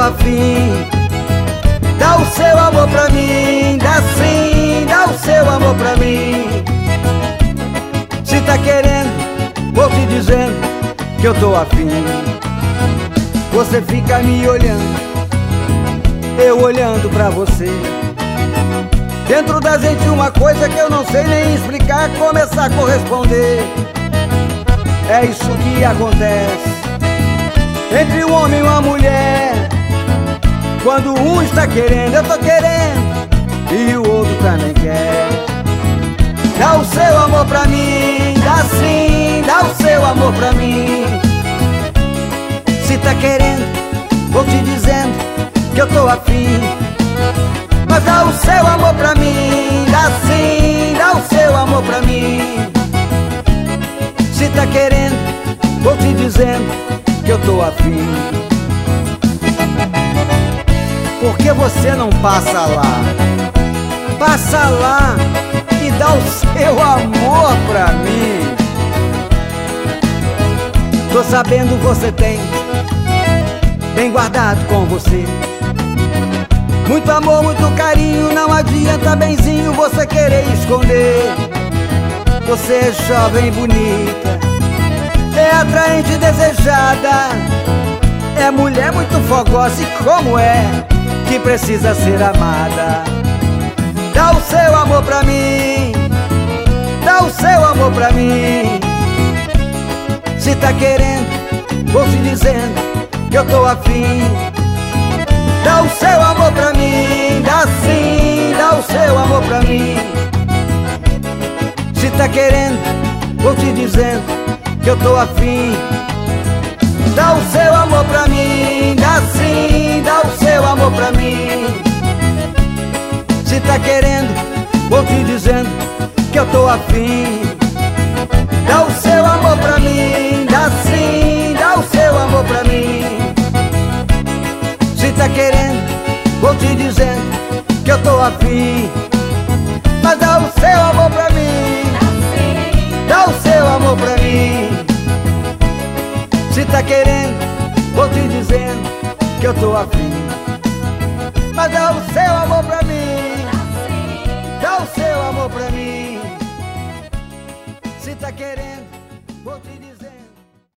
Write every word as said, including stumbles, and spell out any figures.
afim. Dá o seu amor pra mim, dá sim, dá o seu amor pra mim. Se tá querendo, vou te dizendo que eu tô afim. Você fica me olhando, eu olhando pra você. Dentro da gente uma coisa que eu não sei nem explicar, começar a corresponder. É isso que acontece entre um homem e uma mulher. Quando um está querendo, eu tô querendo, e o outro também quer. Dá o seu amor pra mim, dá sim, dá o seu amor pra mim. Se tá querendo, vou te dizendo que eu tô afim. Mas dá o seu amor pra mim, dá sim, dá o seu amor pra mim. Se tá querendo, vou te dizendo que eu tô afim. Por que você não passa lá? Passa lá e dá o seu amor pra mim. Tô sabendo você tem bem guardado com você muito amor, muito carinho. Não adianta, benzinho, você querer esconder. Você é jovem e bonita, é atraente e desejada, é mulher muito fogosa e como é que precisa ser amada. Dá o seu amor pra mim, dá o seu amor pra mim. Se tá querendo, vou te dizendo que eu tô afim. Dá o seu amor pra mim, dá sim, dá o seu amor pra mim. Se tá querendo, vou te dizendo que eu tô afim. Dá o seu amor pra mim, dá sim, dá o seu amor pra mim. Se tá querendo, vou te dizendo que eu tô afim. Dá o seu amor pra mim, dá sim, dá o seu amor pra mim. Se tá querendo, vou te dizendo que eu tô afim. Mas dá o seu amor pra mim, dá o seu amor pra mim. Se tá querendo, vou te dizendo que eu tô afim. Mas dá o seu amor pra mim, dá o seu amor pra mim. Se tá querendo, vou te dizer.